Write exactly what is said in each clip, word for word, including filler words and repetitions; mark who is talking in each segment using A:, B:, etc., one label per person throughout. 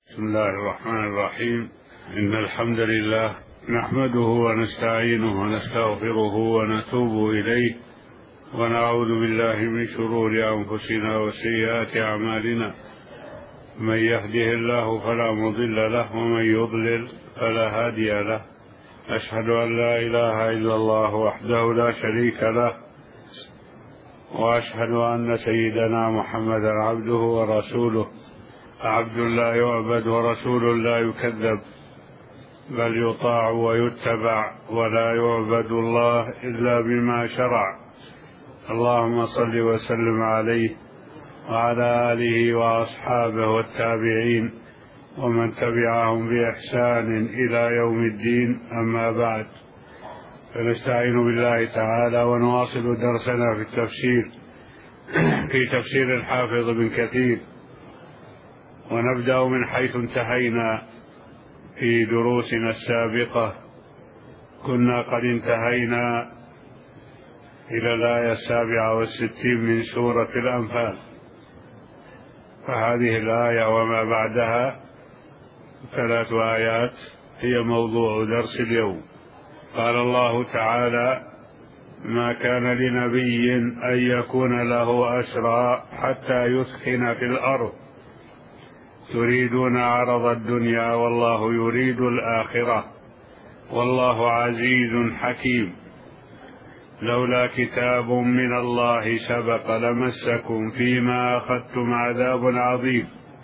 A: بسم الله الرحمن الرحيم. إن الحمد لله نحمده ونستعينه ونستغفره ونتوب إليه ونعوذ بالله من شرور أنفسنا وسيئات أعمالنا. من يهده الله فلا مضل له ومن يضلل فلا هادي له. أشهد أن لا إله إلا الله وحده لا شريك له، وأشهد أن سيدنا محمدا عبده ورسوله، عبد لا يعبد ورسول لا يكذب، بل يطاع ويتبع، ولا يعبد الله إلا بما شرع. اللهم صل وسلم عليه وعلى آله وأصحابه والتابعين ومن تبعهم بإحسان إلى يوم الدين. أما بعد، فنستعين بالله تعالى ونواصل درسنا في التفسير في تفسير الحافظ ابن كثير، ونبدأ من حيث انتهينا في دروسنا السابقة. كنا قد انتهينا إلى الآية السابعة والستين من سورة الأنفال، فهذه الآية وما بعدها ثلاث آيات هي موضوع درس اليوم. قال الله تعالى: ما كان لنبي أن يكون له أسرى حتى يثخن في الأرض تريدون عرض الدنيا والله يريد الآخرة والله عزيز حكيم. لولا كتاب من الله سبق لمسكم فيما أخذتم عذاب عظيم،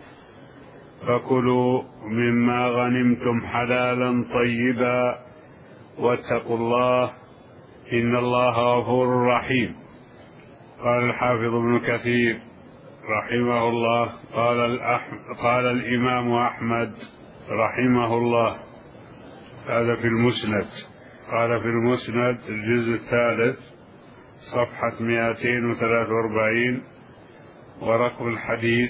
A: فكلوا مما غنمتم حلالا طيبا واتقوا الله إن الله غفور رحيم. قال الحافظ ابن كثير رحمه الله: قال, الأح... قال الإمام أحمد رحمه الله، هذا في المسند، قال في المسند الجزء الثالث صفحة مئتين وثلاثة وأربعين ورقم الحديث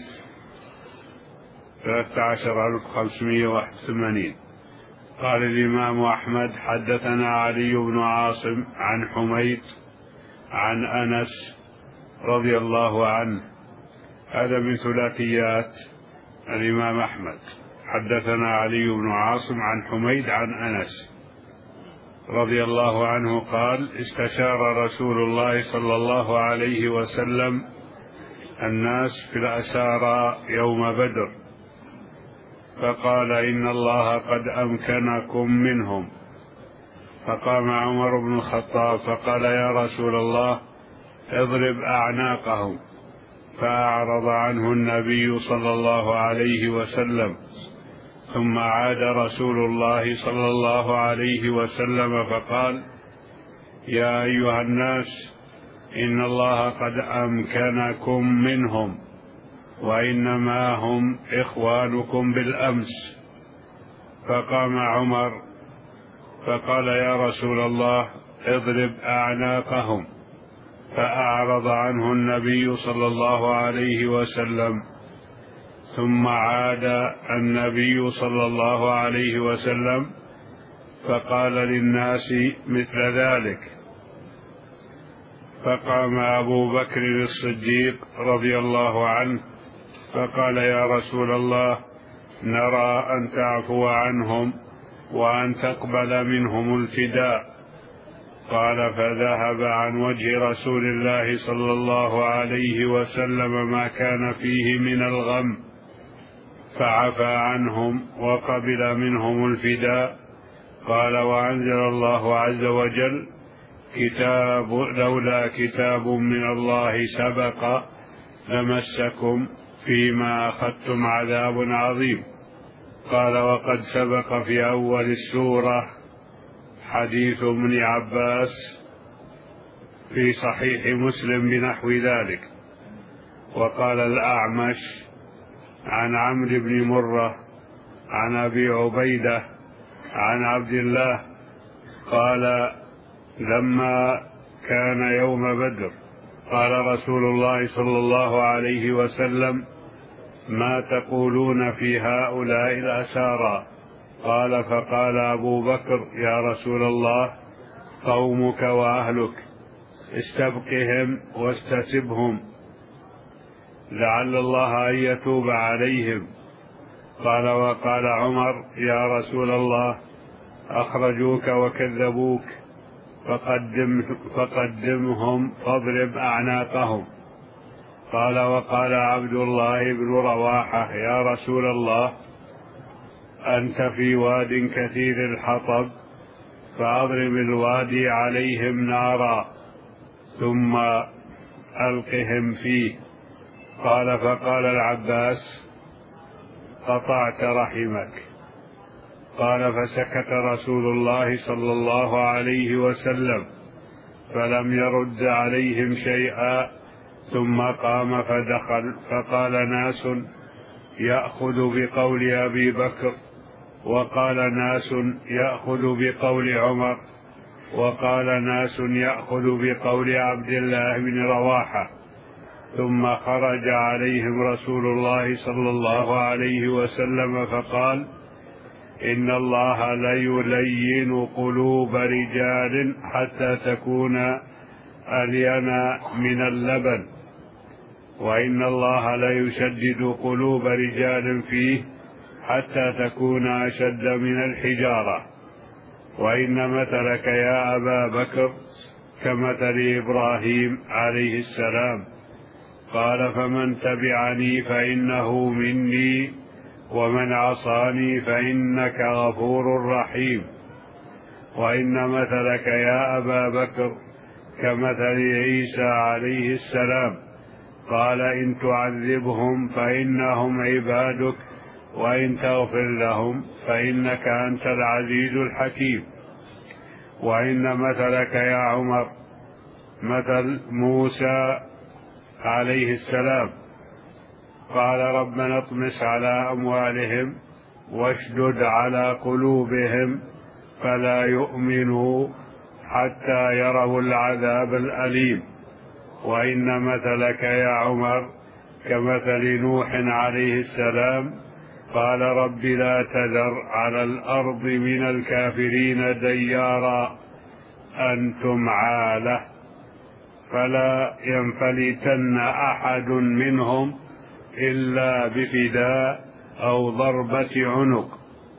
A: ثلاثة عشر ألف وخمسمائة وواحد وثمانين. قال الإمام أحمد: حدثنا علي بن عاصم عن حميد عن أنس رضي الله عنه. هذا من ثلاثيات الإمام أحمد. حدثنا علي بن عاصم عن حميد عن أنس رضي الله عنه قال: استشار رسول الله صلى الله عليه وسلم الناس في الأسارى يوم بدر، فقال: إن الله قد أمكنكم منهم. فقام عمر بن الخطاب فقال: يا رسول الله اضرب أعناقهم. فأعرض عنه النبي صلى الله عليه وسلم، ثم عاد رسول الله صلى الله عليه وسلم فقال: يا أيها الناس إن الله قد أمكنكم منهم وإنما هم إخوانكم بالأمس. فقام عمر فقال: يا رسول الله اضرب أعناقهم. فأعرض عنه النبي صلى الله عليه وسلم، ثم عاد النبي صلى الله عليه وسلم فقال للناس مثل ذلك. فقام أبو بكر الصديق رضي الله عنه فقال: يا رسول الله نرى أن تعفو عنهم وأن تقبل منهم الفداء. قال: فذهب عن وجه رسول الله صلى الله عليه وسلم ما كان فيه من الغم، فعفى عنهم وقبل منهم الفداء. قال: وأنزل الله عز وجل: كتاب لولا كتاب من الله سبق لمسكم فيما أخذتم عذاب عظيم. قال: وقد سبق في أول السورة حديث ابن عباس في صحيح مسلم بنحو ذلك. وقال الأعمش عن عمرو بن مرة عن أبي عبيدة عن عبد الله قال: لما كان يوم بدر قال رسول الله صلى الله عليه وسلم: ما تقولون في هؤلاء الأسارى؟ قال: فقال أبو بكر: يا رسول الله قومك وأهلك، استبقهم واستتبهم لعل الله أن يتوب عليهم. قال: وقال عمر: يا رسول الله، أخرجوك وكذبوك، فقدم فقدمهم فاضرب أعناقهم. قال: وقال عبد الله بن رواحة: يا رسول الله، أنت في واد كثير الحطب، فأضرب الوادي عليهم نارا ثم ألقهم فيه. قال: فقال العباس: قطعت رحمك. قال: فسكت رسول الله صلى الله عليه وسلم فلم يرد عليهم شيئا، ثم قام فدخل، فقال ناس: يأخذ بقول أبي بكر، وقال ناس: يأخذ بقول عمر، وقال ناس: يأخذ بقول عبد الله بن رواحة. ثم خرج عليهم رسول الله صلى الله عليه وسلم فقال: إن الله ليلين قلوب رجال حتى تكون ألين من اللبن، وإن الله ليشدد قلوب رجال فيه حتى تكون أشد من الحجارة، وإن مثلك يا أبا بكر كمثل إبراهيم عليه السلام. قال: فمن تبعني فإنه مني، ومن عصاني فإنك غفور رحيم. وإن مثلك يا أبا بكر كمثل عيسى عليه السلام. قال: إن تعذبهم فإنهم عبادك، وإن تغفر لهم فإنك أنت العزيز الحكيم. وإن مثلك يا عمر مثل موسى عليه السلام. قال: ربنا اطمس على أموالهم واشدد على قلوبهم فلا يؤمنوا حتى يروا العذاب الأليم. وإن مثلك يا عمر كمثل نوح عليه السلام. قال: رب لا تذر على الأرض من الكافرين ديارا، أنتم عالة، فلا ينفلتن أحد منهم إلا بفداء أو ضربة عنق.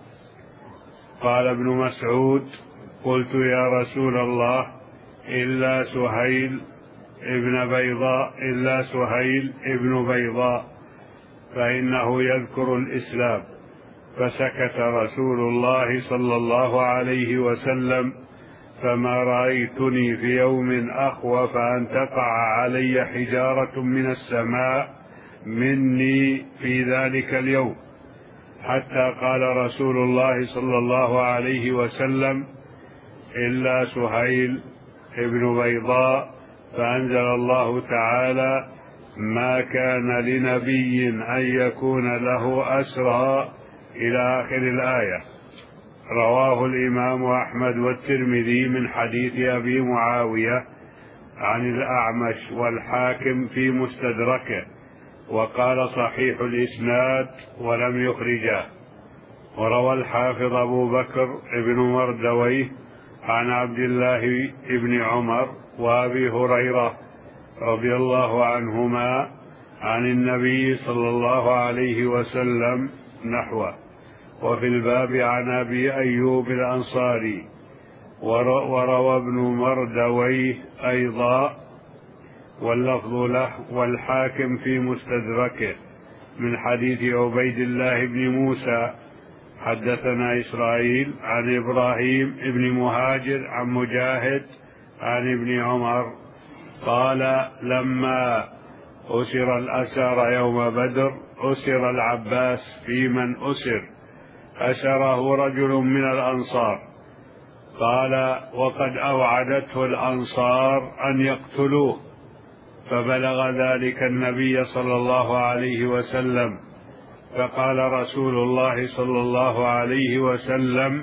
A: قال ابن مسعود: قلت يا رسول الله، إلا سهيل ابن بيضاء إلا سهيل ابن بيضاء فإنه يذكر الإسلام. فسكت رسول الله صلى الله عليه وسلم، فما رأيتني في يوم أخوف أن تقع علي حجارة من السماء مني في ذلك اليوم، حتى قال رسول الله صلى الله عليه وسلم: إلا سهيل ابن بيضاء، فأنزل الله تعالى: ما كان لنبي أن يكون له أسرى إلى آخر الآية. رواه الإمام أحمد والترمذي من حديث أبي معاوية عن الأعمش والحاكم في مستدركه، وقال صحيح الإسناد ولم يخرجه. وروى الحافظ أبو بكر ابن مردويه عن عبد الله بن عمر وأبي هريرة رضي الله عنهما عن النبي صلى الله عليه وسلم نحوه. وفي الباب عن أبي أيوب الأنصاري. وروى ابن مردويه أيضا واللفظ له والحاكم في مستدركه من حديث عبيد الله بن موسى: حدثنا إسرائيل عن إبراهيم بن مهاجر عن مجاهد عن ابن عمر قال: لما أسر الأسر يوم بدر أسر العباس في من أسر، أسره رجل من الأنصار. قال: وقد أوعدته الأنصار أن يقتلوه، فبلغ ذلك النبي صلى الله عليه وسلم، فقال رسول الله صلى الله عليه وسلم: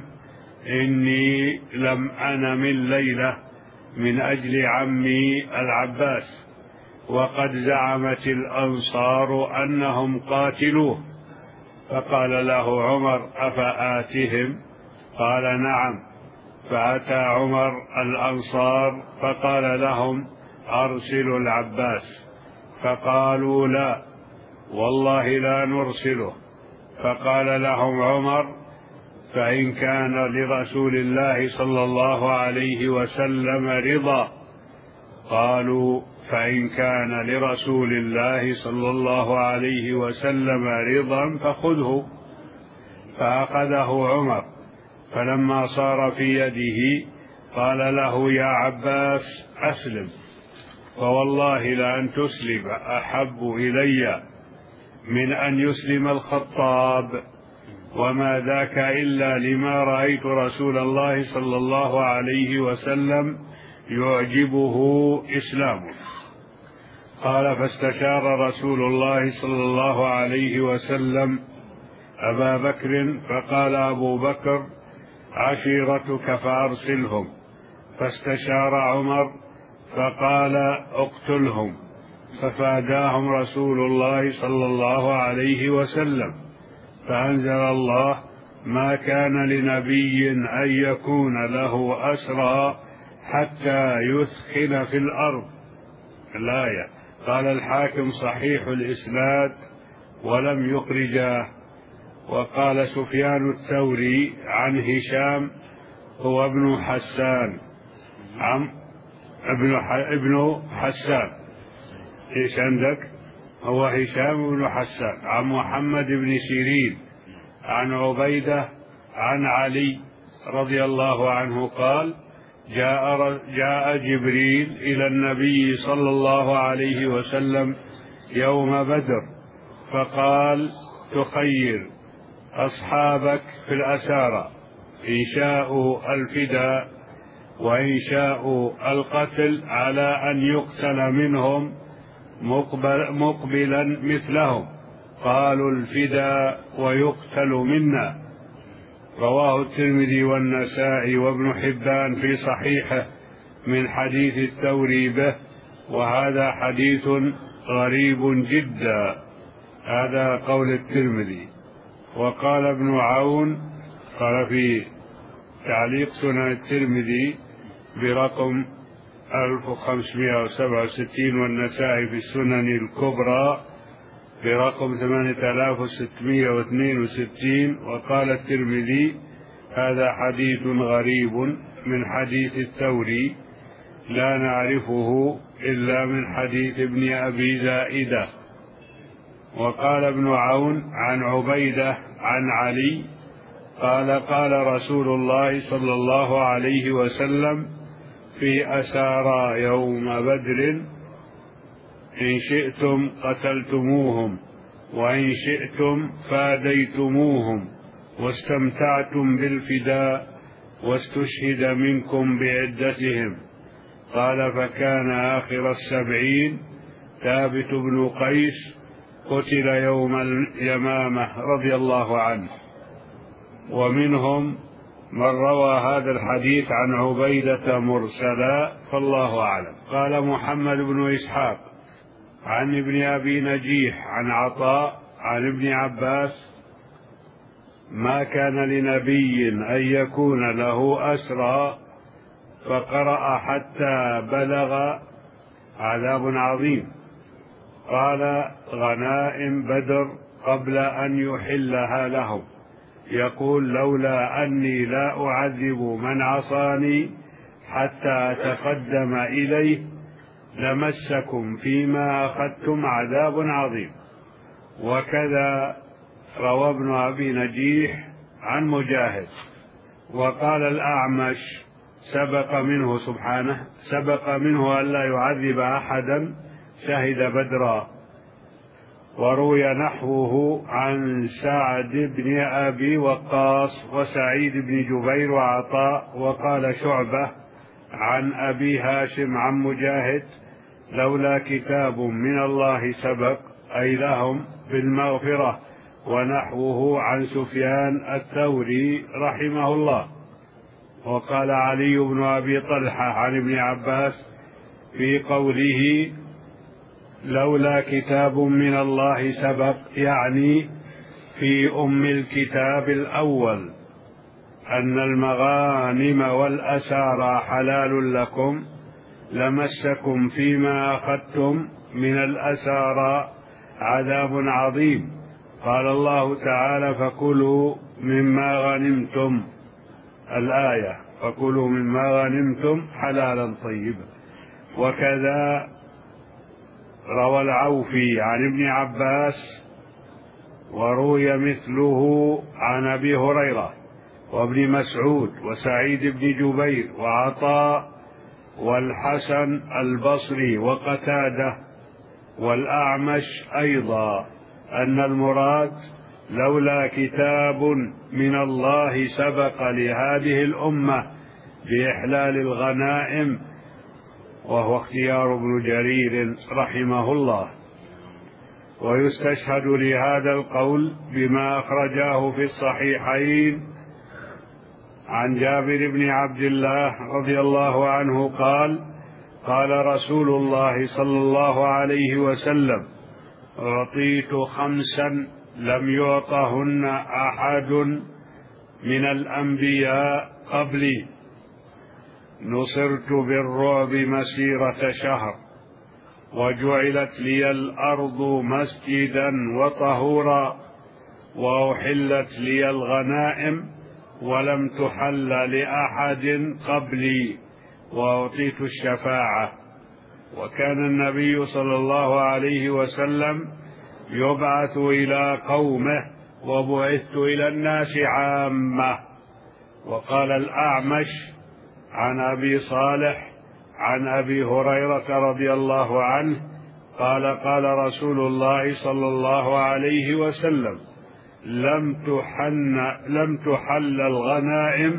A: إني لم أنم الليلة من أجل عمي العباس، وقد زعمت الأنصار أنهم قاتلوه. فقال له عمر: أفآتهم؟ قال: نعم. فأتى عمر الأنصار فقال لهم: أرسلوا العباس. فقالوا: لا والله لا نرسله. فقال لهم عمر: فإن كان لرسول الله صلى الله عليه وسلم رضا. قالوا: فإن كان لرسول الله صلى الله عليه وسلم رضا فخذه. فأخذه عمر، فلما صار في يده قال له: يا عباس أسلم، فوالله لأن تسلم أحب إلي من أن يسلم الخطاب، وما ذاك إلا لما رأيت رسول الله صلى الله عليه وسلم يعجبه إسلامه. قال: فاستشار رسول الله صلى الله عليه وسلم أبا بكر، فقال أبو بكر: عشيرتك فأرسلهم. فاستشار عمر فقال: اقتلهم. ففاداهم رسول الله صلى الله عليه وسلم، فأنزل الله: ما كان لنبي أن يكون له أسرى حتى يثخن في الأرض. الآية. قال الحاكم: صحيح الإسناد ولم يخرجاه. وقال سفيان الثوري عن هشام: هو ابن حسان عم ابن ابن حسان. ايش عندك؟ هو هشام بن حسان عن محمد بن سيرين عن عبيدة عن علي رضي الله عنه قال: جاء جاء جبريل إلى النبي صلى الله عليه وسلم يوم بدر، فقال: تخير أصحابك في الأسارى، إن شاءوا الفداء وإن شاءوا القتل، على أن يقتل منهم مقبل مقبلا مثلهم. قالوا: الفداء ويقتل منا. رواه الترمذي والنسائي وابن حبان في صحيحه من حديث الثوري به، وهذا حديث غريب جدا. هذا قول الترمذي. وقال ابن عون، قال في تعليق سنن الترمذي برقم ألف وخمسمائة وسبعة وستين، والنسائي في السنن الكبرى برقم ثمانية آلاف وستمائة واثنين وستين. وقال الترمذي: هذا حديث غريب من حديث الثوري، لا نعرفه إلا من حديث ابن أبي زائدة. وقال ابن عون عن عبيدة عن علي قال: قال رسول الله صلى الله عليه وسلم في أسارى يوم بدر: إن شئتم قتلتموهم، وإن شئتم فاديتموهم، واستمتعتم بالفداء، واستشهد منكم بعدتهم. قال: فكان آخر السبعين ثابت بن قيس، قتل يوم اليمامة رضي الله عنه. ومنهم من روى هذا الحديث عن عبيدة مرسلا، فالله أعلم. قال محمد بن إسحاق عن ابن أبي نجيح عن عطاء عن ابن عباس: ما كان لنبي أن يكون له أسرى فقرأ حتى بلغ عذاب عظيم. قال: غنائم بدر قبل أن يحلها لهم، يقول: لولا أني لا أعذب من عصاني حتى أتقدم إليه لمسكم فيما أخذتم عذاب عظيم. وكذا روى ابن أبي نجيح عن مجاهد. وقال الأعمش: سبق منه سبحانه سبق منه ألا يعذب أحدا شهد بدرا. وروي نحوه عن سعد بن أبي وقاص وسعيد بن جبير وعطاء. وقال شعبة عن أبي هاشم عن مجاهد: لولا كتاب من الله سبق، أي لهم بالمغفرة. ونحوه عن سفيان الثوري رحمه الله. وقال علي بن أبي طلحة عن ابن عباس في قوله: لولا كتاب من الله سبق، يعني في أم الكتاب الأول، أن المغانم والأسارى حلال لكم، لمسكم فيما أخذتم من الأسارى عذاب عظيم. قال الله تعالى: فكلوا مما غنمتم، الآية: فكلوا مما غنمتم حلالا طيبا. وكذا روى العوفي عن ابن عباس، وروي مثله عن أبي هريرة وابن مسعود وسعيد بن جبير وعطاء والحسن البصري وقتادة والأعمش أيضا أن المراد: لولا كتاب من الله سبق لهذه الأمة بإحلال الغنائم، وهو اختيار ابن جرير رحمه الله. ويستشهد لهذا القول بما أخرجاه في الصحيحين عن جابر بن عبد الله رضي الله عنه قال: قال رسول الله صلى الله عليه وسلم: أعطيت خمسا لم يعطهن أحد من الأنبياء قبلي: نصرت بالرعب مسيرة شهر، وجعلت لي الأرض مسجدا وطهورا، وأحلت لي الغنائم ولم تحل لأحد قبلي، وأعطيت الشفاعة. وكان النبي صلى الله عليه وسلم يبعث إلى قومه، وبعثت إلى الناس عامة. وقال الأعمش عن أبي صالح عن أبي هريرة رضي الله عنه قال: قال رسول الله صلى الله عليه وسلم: لم تحن لم تحل الغنائم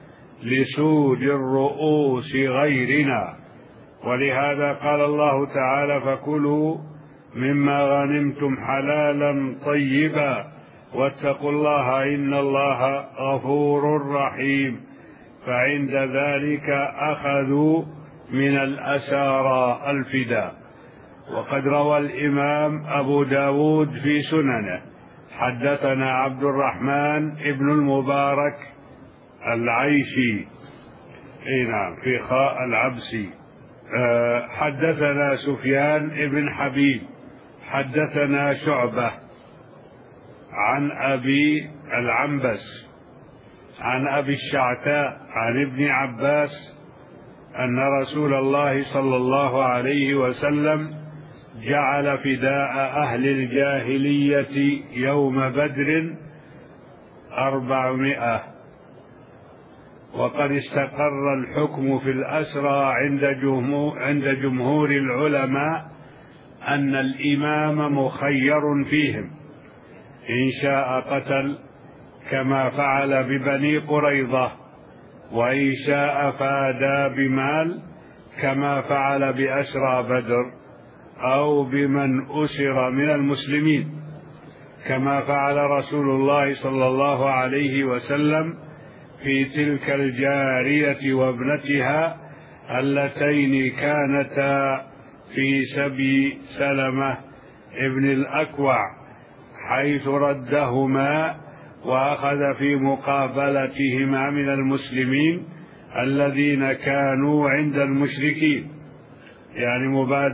A: لسود الرؤوس غيرنا. ولهذا قال الله تعالى: فكلوا مما غنمتم حلالا طيبا واتقوا الله إن الله غفور رحيم. فعند ذلك أخذوا من الأسارى الفداء. وقد روى الإمام أبو داود في سننه: حدثنا عبد الرحمن ابن المبارك العيشي، اي نعم، في خاء العبسي. أه حدثنا سفيان ابن حبيب حدثنا شعبة عن أبي العنبس عن أبي الشعثاء عن ابن عباس أن رسول الله صلى الله عليه وسلم جعل فداء أهل الجاهلية يوم بدر أربعمائة. وقد استقر الحكم في الأسرى عند جمهور, عند جمهور العلماء أن الإمام مخير فيهم: إن شاء قتل كما فعل ببني قريظة، وإن شاء فادى بمال كما فعل بأسرى بدر، أو بمن أسر من المسلمين كما فعل رسول الله صلى الله عليه وسلم في تلك الجارية وابنتها اللتين كانتا في سبي سلمة ابن الأكوع، حيث ردهما وأخذ في مقابلتهما من المسلمين الذين كانوا عند المشركين، يعني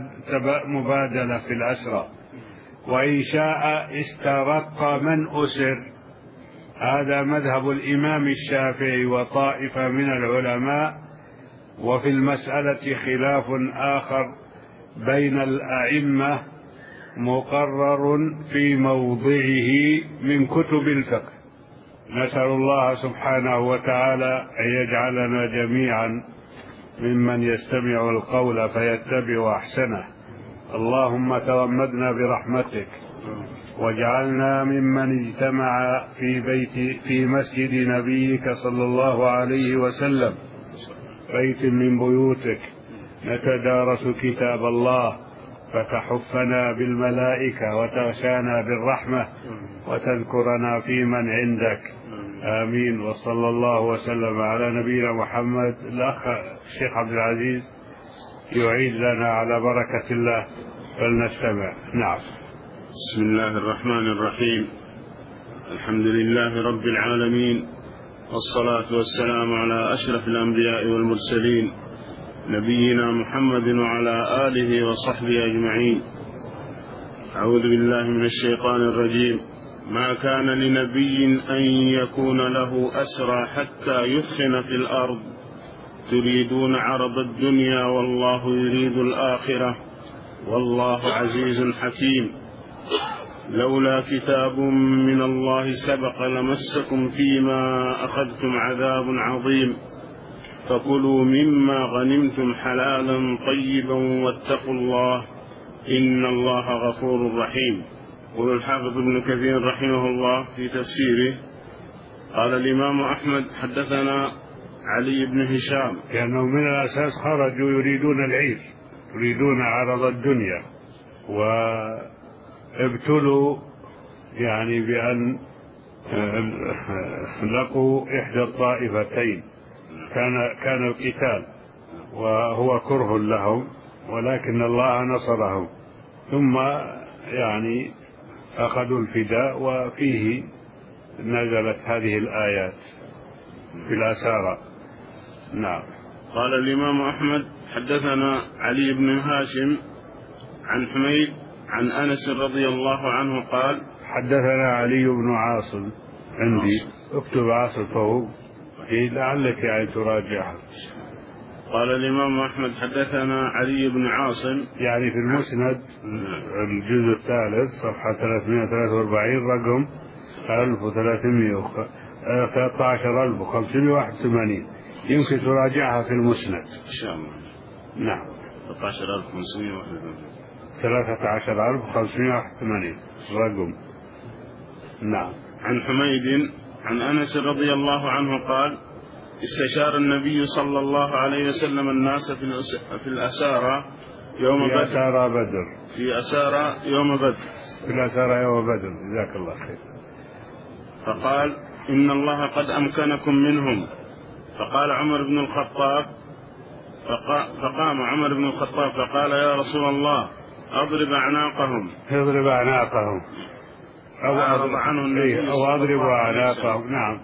A: مبادلة في الأسرى. وإن شاء استرق من أسر. هذا مذهب الإمام الشافعي وطائفة من العلماء. وفي المسألة خلاف آخر بين الأئمة مقرر في موضعه من كتب الفقه. نسأل الله سبحانه وتعالى أن يجعلنا جميعا ممن يستمع القول فيتبع أحسنه. اللهم تغمدنا برحمتك، واجعلنا ممن اجتمع في بيت في مسجد نبيك صلى الله عليه وسلم، بيت من بيوتك، نتدارس كتاب الله فتحفنا بالملائكة وتغشانا بالرحمة وتذكرنا في من عندك. آمين. وصلى الله وسلم على نبينا محمد. الأخ الشيخ عبد العزيز يعيد لنا على بركة الله، فلنستمع. نعم.
B: بسم الله الرحمن الرحيم. الحمد لله رب العالمين، والصلاة والسلام على أشرف الأنبياء والمرسلين، نبينا محمد وعلى آله وصحبه أجمعين. أعوذ بالله من الشيطان الرجيم. ما كان لنبي أن يكون له أسرى حتى يثخن في الأرض تريدون عرض الدنيا والله يريد الآخرة والله عزيز حكيم. لولا كتاب من الله سبق لمسكم فيما أخذتم عذاب عظيم فكلوا مما غنمتم حلالا طيبا واتقوا الله إن الله غفور رحيم. قال الحافظ ابن كثير رحمه الله في تفسيره قال الإمام أحمد حدثنا علي بن هشام
A: لأنه من الأساس خرجوا يريدون العيش، يريدون عرض الدنيا، وابتلوا يعني بأن لقوا إحدى الطائفتين، كان كان القتال وهو كره لهم، ولكن الله نصرهم، ثم يعني أخذوا الفداء، وفيه نزلت هذه الآيات في الأسارى. نعم.
B: قال الإمام أحمد حدثنا علي بن هاشم عن حميد عن أنس رضي الله عنه قال
A: حدثنا علي بن عاصم، عندي اكتب عاصم فوق لعلك يعني تراجعها.
B: قال الإمام أحمد حدثنا علي بن عاصم
A: يعني في المسند الجزء الثالث صفحة ثلاثمائة وثلاثة وأربعين رقم ألف وثلاثمائة وثلاثة عشر ألف وخمسمائة وواحد وثمانين، يمكن تراجعها في المسند
B: إن شاء الله.
A: نعم.
B: ثلاثة عشر ألف وخمسمائة وواحد وثمانين
A: ثلاثة عشر ألف وخمسمائة وواحد وثمانين رقم. نعم.
B: عن حميد عن أنس رضي الله عنه قال استشار النبي صلى الله عليه وسلم الناس في الأسارى يوم بدر.
A: في أسارى بدر.
B: في أسارى يوم بدر.
A: في الأسارى يوم بدر. جزاك الله خير.
B: فقال إن الله قد أمكنكم منهم. فقال عمر بن الخطاب فقام عمر بن الخطاب فقال يا رسول الله أضرب أعناقهم.
A: اضرب أعناقهم.
B: أو أضرب عنه النبي
A: أو أضرب أعناقهم. نعم.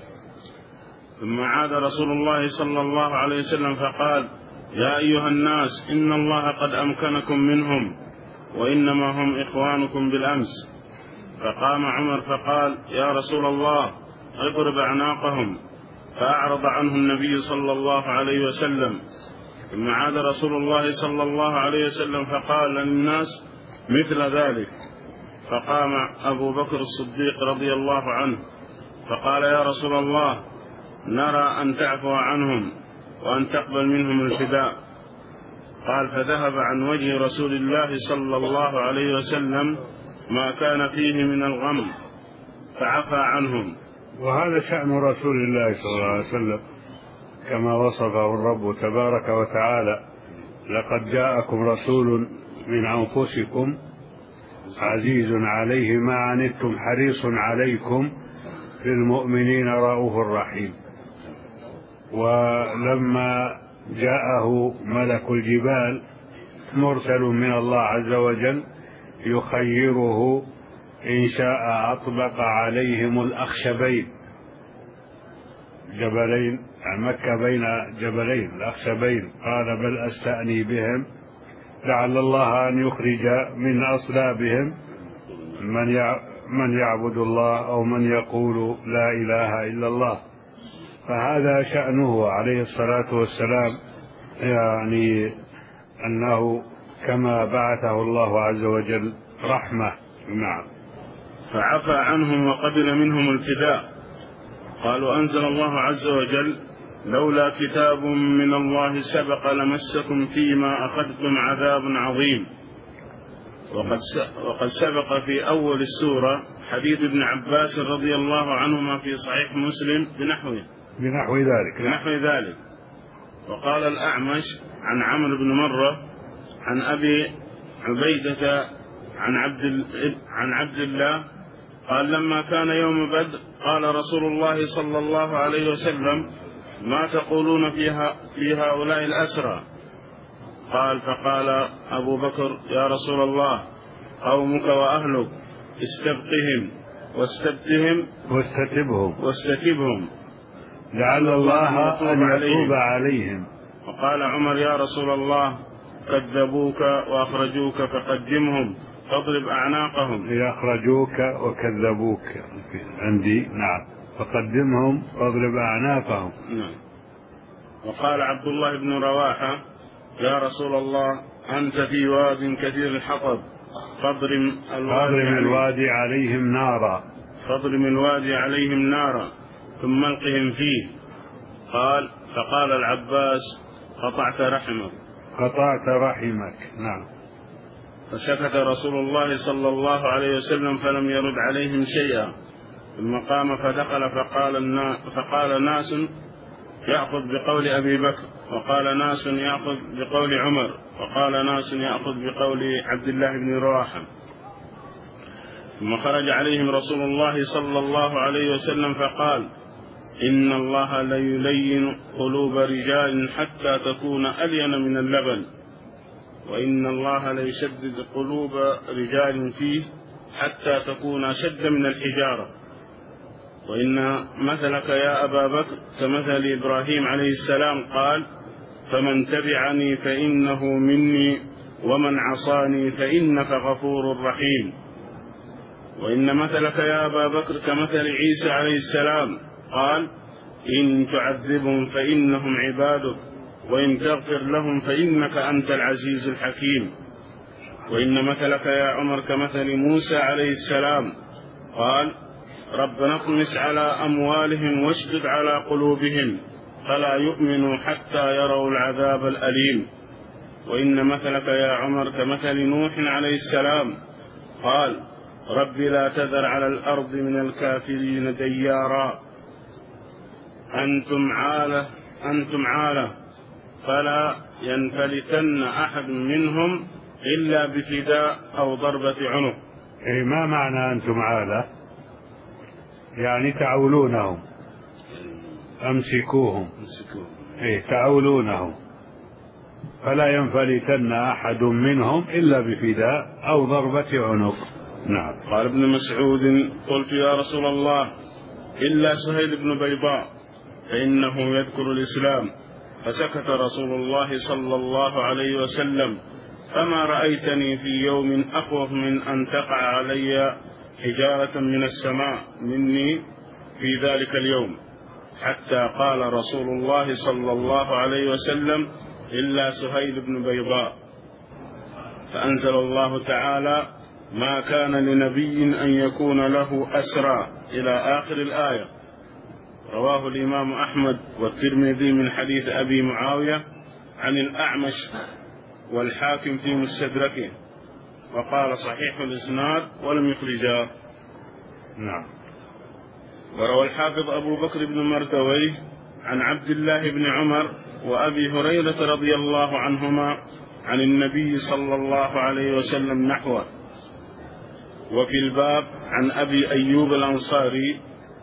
B: ثم عاد رسول الله صلى الله عليه وسلم فقال يا أيها الناس إن الله قد أمكنكم منهم وإنما هم إخوانكم بالأمس. فقام عمر فقال يا رسول الله اضرب أعناقهم. فأعرض عنه النبي صلى الله عليه وسلم. ثم عاد رسول الله صلى الله عليه وسلم فقال للناس مثل ذلك. فقام أبو بكر الصديق رضي الله عنه فقال يا رسول الله نرى أن تعفو عنهم وأن تقبل منهم الفداء. قال فذهب عن وجه رسول الله صلى الله عليه وسلم ما كان فيه من الغم فعفى عنهم.
A: وهذا شأن رسول الله صلى الله عليه وسلم كما وصفه الرب تبارك وتعالى لقد جاءكم رسول من أنفسكم عزيز عليه ما عنتم حريص عليكم بالمؤمنين رؤوف رحيم. ولما جاءه ملك الجبال مرسل من الله عز وجل يخيره إن شاء أطبق عليهم الأخشبين، جبلين مكة بين جبلين الأخشبين، قال بل أستأني بهم لعل الله أن يخرج من أصلابهم من من يعبد الله أو من يقول لا إله إلا الله. فهذا شأنه عليه الصلاة والسلام، يعني أنه كما بعثه الله عز وجل رحمة. نعم.
B: فعفى عنهم وقبل منهم الفداء. قالوا أنزل الله عز وجل لولا كتاب من الله سبق لمسكم فيما أخذتم عذاب عظيم. وقد وقد سبق في أول السورة حديث ابن عباس رضي الله عنهما في صحيح مسلم بنحوه
A: بنحو ذلك
B: بنحو ذلك. وقال الأعمش عن عمرو بن مرة عن أبي عبيدة عن عبد عن عبد الله قال لما كان يوم بدر قال رسول الله صلى الله عليه وسلم ما تقولون فيها في هؤلاء الأسرى؟ قال فقال أبو بكر يا رسول الله قومك وأهلك استبقهم واستبتهم
A: واستتبهم
B: واستتبهم
A: لعل الله أن يتوب عليهم.
B: وقال عمر يا رسول الله كذبوك وأخرجوك فقدمهم فاضرب أعناقهم.
A: إذا أخرجوك وكذبوك عندي نعم، فقدمهم واضرب أعناقهم.
B: نعم. وقال عبد الله بن رواحة: يا رسول الله أنت في واد كثير الحطب فاضرم الوادي,
A: الوادي عليهم نارا
B: فاضرم الوادي عليهم نارا ثم القهم فيه. قال: فقال العباس: قطعت رحمك
A: قطعت رحمك. نعم.
B: فسكت رسول الله صلى الله عليه وسلم فلم يرد عليهم شيئا، ثم قام فدخل فقال, فقال ناس يأخذ بقول أبي بكر، وقال ناس يأخذ بقول عمر، وقال ناس يأخذ بقول عبد الله بن رواحة. ثم خرج عليهم رسول الله صلى الله عليه وسلم فقال: إن الله ليلين قلوب رجال حتى تكون ألين من اللبن، وإن الله ليشدد قلوب رجال فيه حتى تكون أشد من الحجارة، وإن مثلك يا أبا بكر كمثل إبراهيم عليه السلام قال: فمن تبعني فإنه مني ومن عصاني فإنك غفور رحيم. وإن مثلك يا أبا بكر كمثل عيسى عليه السلام قال: إن تعذبهم فإنهم عبادك وإن تغفر لهم فإنك أنت العزيز الحكيم. وإن مثلك يا عمر كمثل موسى عليه السلام قال: ربنا اطمس على أموالهم واشدد على قلوبهم فلا يؤمنوا حتى يروا العذاب الأليم. وإن مثلك يا عمر كمثل نوح عليه السلام قال: رب لا تذر على الأرض من الكافرين ديارا، أنتم عالة أنتم عالة فلا ينفلتن أحد منهم إلا بفداء أو ضربة عنق.
A: إيه ما معنى أنتم عالة؟ يعني تعولونهم، أمسكوهم. إيه تعولونهم فلا ينفلتن أحد منهم إلا بفداء أو ضربة عنق. نعم.
B: قال ابن مسعود: قلت يا رسول الله إلا سهيل بن بيضاء فإنه يذكر الإسلام. فسكت رسول الله صلى الله عليه وسلم، فما رأيتني في يوم أخوف من أن تقع علي حجارة من السماء مني في ذلك اليوم، حتى قال رسول الله صلى الله عليه وسلم: إلا سهيل بن بيضاء. فأنزل الله تعالى: ما كان لنبي أن يكون له أسرى إلى آخر الآية. رواه الإمام أحمد والترمذي من حديث أبي معاوية عن الأعمش والحاكم في مستدركه، وقال صحيح الإسناد ولم يخرجاه.
A: نعم.
B: وروى الحافظ أبو بكر بن مردويه عن عبد الله بن عمر وأبي هريرة رضي الله عنهما عن النبي صلى الله عليه وسلم نحوه. وفي الباب عن أبي أيوب الأنصاري.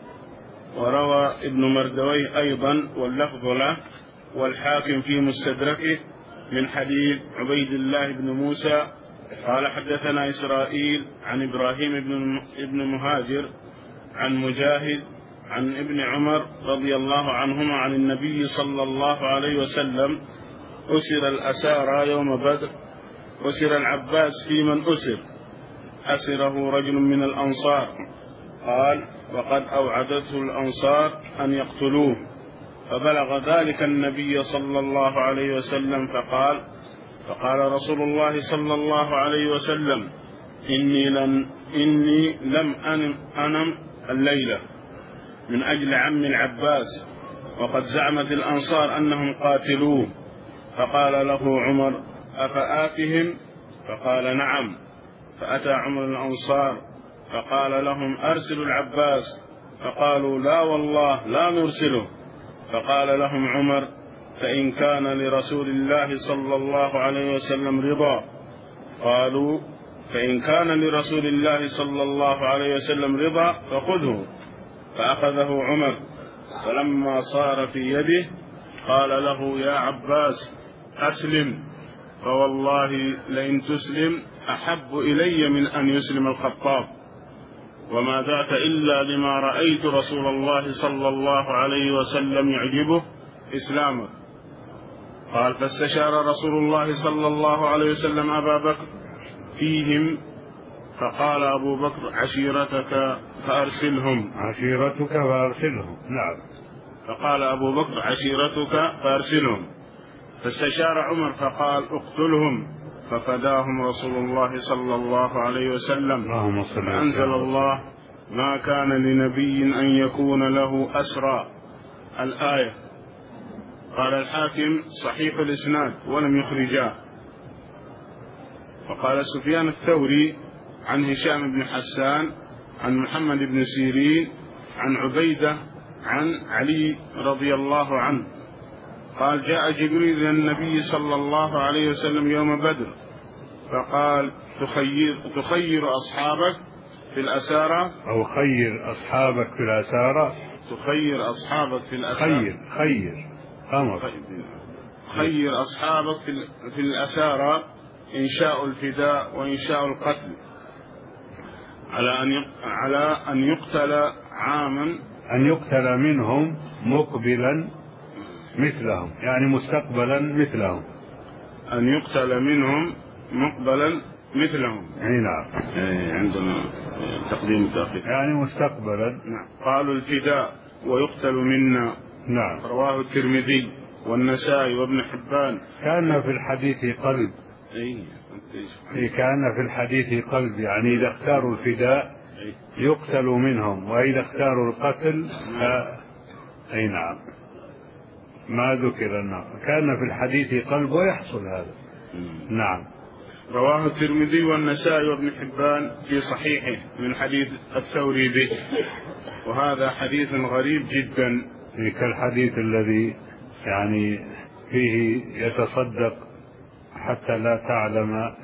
B: وروى ابن مردويه أيضا واللفظ له والحاكم في مستدركه من حديث عبيد الله بن موسى قال: حدثنا إسرائيل عن إبراهيم بن مهاجر عن مجاهد عن ابن عمر رضي الله عنهما عن النبي صلى الله عليه وسلم: أسر الأسارى يوم بدر، أسر العباس في من أسر، أسره رجل من الأنصار. قال: وقد أوعدته الأنصار أن يقتلوه، فبلغ ذلك النبي صلى الله عليه وسلم فقال فقال رسول الله صلى الله عليه وسلم: إني لم, إني لم أنم, أنم الليلة من أجل عم العباس، وقد زعمت الأنصار أنهم قاتلوه. فقال له عمر: أفآتهم؟ فقال: نعم. فأتى عمر الأنصار فقال لهم: أرسلوا العباس. فقالوا: لا والله لا نرسله. فقال لهم عمر: فإن كان لرسول الله صلى الله عليه وسلم رضا. قالوا: فإن كان لرسول الله صلى الله عليه وسلم رضا فخذه. فأخذه عمر، فلما صار في يده قال له: يا عباس أسلم، فوالله لئن تسلم أحب إلي من أن يسلم الخطاب. وما ذاك إلا لما رأيت رسول الله صلى الله عليه وسلم يعجبه إسلامه. قال: فاستشار رسول الله صلى الله عليه وسلم أبا بكر فيهم فقال أبو بكر عشيرتك فأرسلهم
A: عشيرتك فأرسلهم. نعم.
B: فقال أبو بكر عشيرتك فأرسلهم. فاستشار عمر فقال اقتلهم، ففداهم رسول الله صلى الله عليه وسلم. فأنزل الله ما كان لنبي أن يكون له أسرى الآية. قال الحاكم صحيح الإسناد ولم يخرجاه. وقال سفيان الثوري عن هشام بن حسان عن محمد بن سيرين عن عبيدة عن علي رضي الله عنه قال جاء جبريل إلى النبي صلى الله عليه وسلم يوم بدر فقال تخير, تخير أصحابك في الأسارة
A: أو خير أصحابك في الأسارة.
B: تخير أصحابك في الأسارة
A: خير خير أمر
B: خير أصحابك في الأسارة إن شاء الفداء وإن شاء القتل على أن على أن يقتل عاما
A: أن يقتل منهم مقبلا مثلهم، يعني مستقبلا مثلهم.
B: أن يقتل منهم مقبلا مثلهم.
A: أي نعم.
B: عندنا تقديم تأخير.
A: يعني مستقبلا.
B: نعم. قالوا الفداء ويقتل منا.
A: نعم.
B: رواه الترمذي والنسائي وابن حبان.
A: كان في الحديث قلب.
B: أي
A: كان في الحديث قلب، يعني إذا اختاروا الفداء يقتل منهم، وإذا اختاروا القتل ف... أي نعم ما ذكر النار. كان في الحديث قلب ويحصل هذا. نعم.
B: رواه الترمذي والنسائي وابن حبان في صحيحه من حديث الثوري به، وهذا حديث غريب جدا
A: كالحديث الذي يعني فيه يتصدق حتى لا تعلم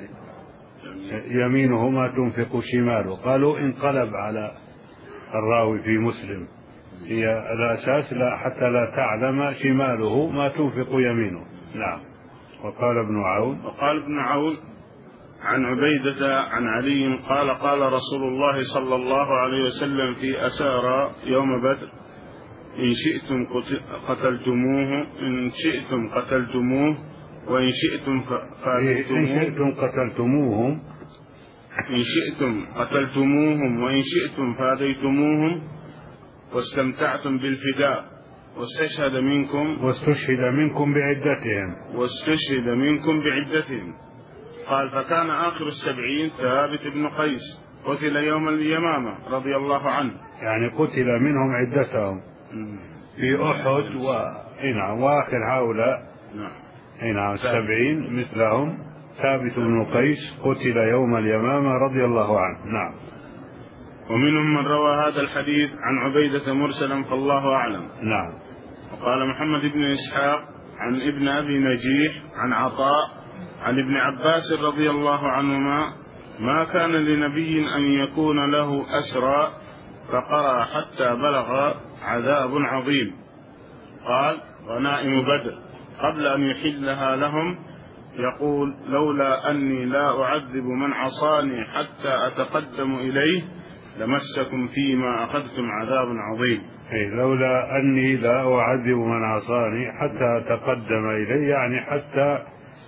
A: يمينه ما تنفق شماله. قالوا انقلب على الراوي في مسلم، هي الأساس لا حتى لا تعلم شماله ما تنفق يمينه. نعم. وقال ابن عون
B: وقال ابن عون عن عبيدة عن علي قال قال رسول الله صلى الله عليه وسلم في أسارى يوم بدر إن شئتم قتلتموه إن شئتم قتلتموه وإن شئتم
A: فاديتموه إن شئتم قتلتموهم
B: إن شئتم قتلتموهم وإن شئتم فاديتموهم واستمتعتم بالفداء واستشهد منكم
A: واستشهد منكم بعدتهم
B: واستشهد منكم بعدتهم. قال فكان آخر السبعين ثابت بن قيس قتل يوم اليمامة رضي الله عنه،
A: يعني قتل منهم عدتهم في أحد و... نعم. وآخر هؤلاء نعم السبعين مثلهم ثابت بن قيس قتل يوم اليمامة رضي الله عنه. نعم.
B: ومنهم من روى هذا الحديث عن عبيدة مرسلا فالله أعلم.
A: نعم.
B: وقال محمد بن إسحاق عن ابن أبي نجيح عن عطاء عن ابن عباس رضي الله عنهما ما كان لنبي أن يكون له أسرى فقرأ حتى بلغ عذاب عظيم. قال غنائم بدر قبل أن يحلها لهم يقول لولا أني لا أعذب من عصاني حتى أتقدم إليه لمسكم فيما أخذتم عذاب عظيم.
A: أي لولا أني لا أعذب من عصاني حتى أتقدم إليه، يعني حتى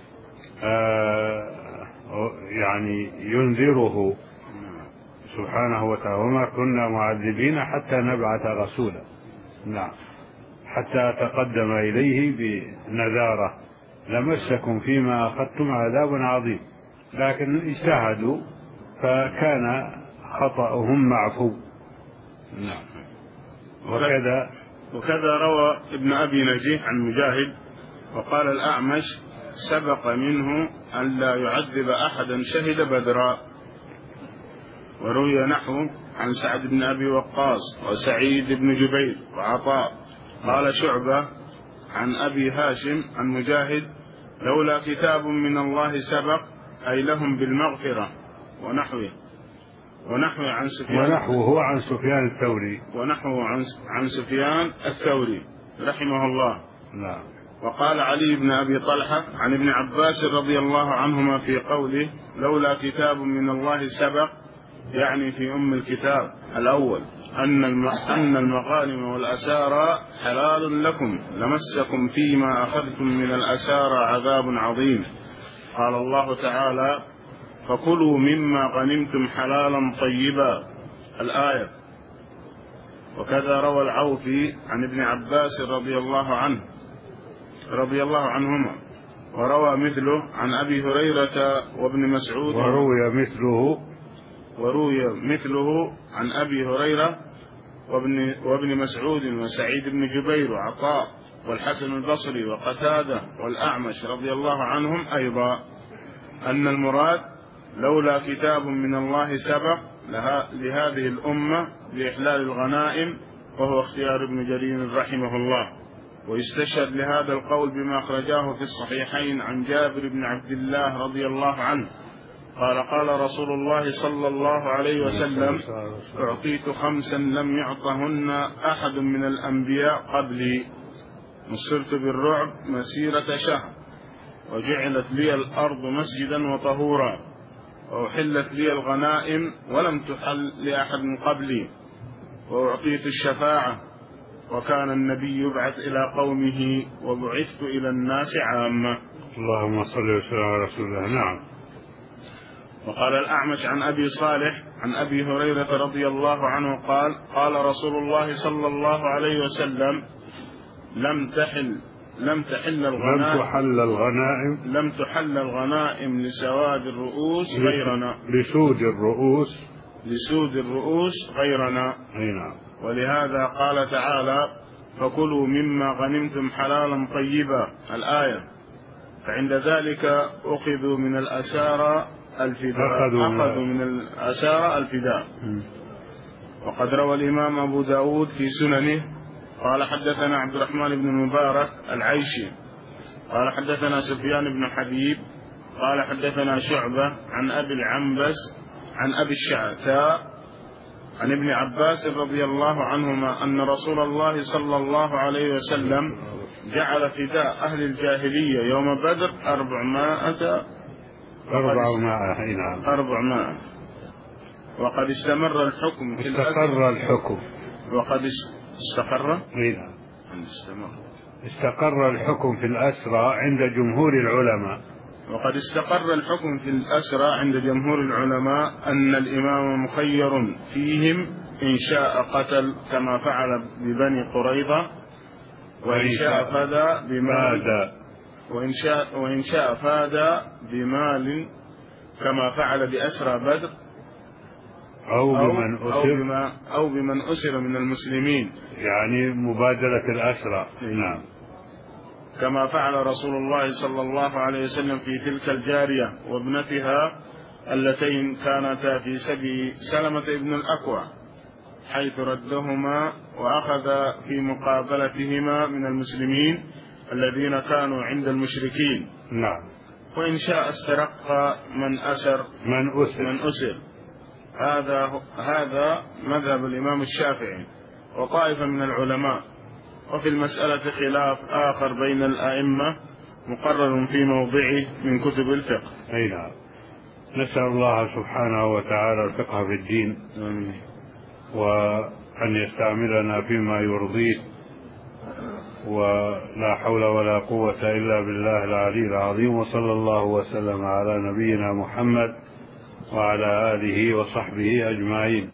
A: آه يعني ينذره سبحانه وتعالى وما كنا معذبين حتى نبعث رسولا. نعم. حتى أتقدم إليه بنذارة لمسكم فيما أخذتم عذاب عظيم، لكن اجتهدوا فكان خطأهم معفو. نعم. وكذا
B: وكذا روى ابن أبي نجيح عن مجاهد وقال الأعمش سبق منه أن لا يعذب أحدا شهد بدرا. وروي نحو عن سعد بن أبي وقاص وسعيد بن جبير وعطاء. قال شعبة عن أبي هاشم عن مجاهد لولا كتاب من الله سبق أي لهم بالمغفرة ونحوه ونحوه عن سفيان
A: ونحوه عن سفيان الثوري
B: ونحوه عن عن سفيان الثوري رحمه الله.
A: نعم.
B: وقال علي بن أبي طلحة عن ابن عباس رضي الله عنهما في قوله لولا كتاب من الله سبق يعني في أم الكتاب الأول أن أن المغانم والأسارى حلال لكم لمسكم فيما أخذتم من الأسارى عذاب عظيم. قال الله تعالى فكلوا مما غنمتم حلالا طيبا الآية. وكذا روى العوفي عن ابن عباس رضي الله عنه رضي الله عنهما، وروى مثله عن أبي هريرة وابن مسعود
A: وروي مثله
B: وروي مثله عن أبي هريرة وابن, وابن مسعود وسعيد بن جبير وعطاء والحسن البصري وقتادة والأعمش رضي الله عنهم أيضا أن المراد لولا كتاب من الله سبق لهذه الأمة لإحلال الغنائم، وهو اختيار ابن جرير رحمه الله. ويستشهد لهذا القول بما أخرجاه في الصحيحين عن جابر بن عبد الله رضي الله عنه قال قال رسول الله صلى الله عليه وسلم: أعطيت خمسا لم يعطهن أحد من الأنبياء قبلي، نصرت بالرعب مسيرة شهر، وجعلت لي الأرض مسجدا وطهورا، وأحلت لي الغنائم ولم تحل لأحد قبلي، وأعطيت الشفاعة، وكان النبي يبعث إلى قومه وبعثت إلى الناس عامة.
A: اللهم صل وسلم على رسول الله. نعم.
B: وقال الأعمش عن أبي صالح عن أبي هريرة رضي الله عنه قال قال رسول الله صلى الله عليه وسلم: لم تحل لم تحل الغنائم
A: لم تحل الغنائم
B: لم تحل الغنائم لسواد الرؤوس غيرنا
A: لسود الرؤوس
B: لسود الرؤوس غيرنا.
A: نعم.
B: ولهذا قال تعالى: فكلوا مما غنمتم حلالا طيبا الآية. فعند ذلك أخذوا من الأسارى الفداء أخذوا من الأسارى الفداء. وقد روى الإمام أبو داود في سننه قال حدثنا عبد الرحمن بن المبارك العيشي قال حدثنا سفيان بن حبيب قال حدثنا شعبة عن أبي العنبس عن أبي الشعثاء عن ابن عباس رضي الله عنهما أن رسول الله صلى الله عليه وسلم جعل فداء أهل الجاهلية يوم بدر أربعمائة
A: أربعمائة
B: أربعمائة وقد استمر الحكم في
A: استقر الحكم
B: وقد استقر
A: نعم استمر استقر الحكم في الأسرى عند جمهور العلماء.
B: وقد استقر الحكم في الأسرى عند جمهور العلماء أن الإمام مخير فيهم إن شاء قتل كما فعل ببني قريظة، وإن شاء فدى بمال وإن شاء وإن شاء فادى بمال كما فعل بأسرى بدر،
A: أو, أو بمن أسر
B: أو, بما أو بمن أسر من المسلمين،
A: يعني مبادلة الأسرى. نعم.
B: كما فعل رسول الله صلى الله عليه وسلم في تلك الجارية وابنتها اللتين كانتا في سبي سلمة بن الأكوع، حيث ردهما وأخذ في مقابلتهما من المسلمين الذين كانوا عند المشركين.
A: نعم.
B: وإن شاء استرق من أسر
A: من أسر,
B: من أسر. هذا هذا مذهب الإمام الشافعي وطائفة من العلماء. وفي المسألة خلاف آخر بين الأئمة مقرر في موضعه من كتب الفقه.
A: أي نعم. نسأل الله سبحانه وتعالى الفقه في الدين.
B: آمين.
A: وأن يستعملنا فيما يرضيه، ولا حول ولا قوة إلا بالله العلي العظيم. وصلى الله وسلم على نبينا محمد وعلى آله وصحبه أجمعين.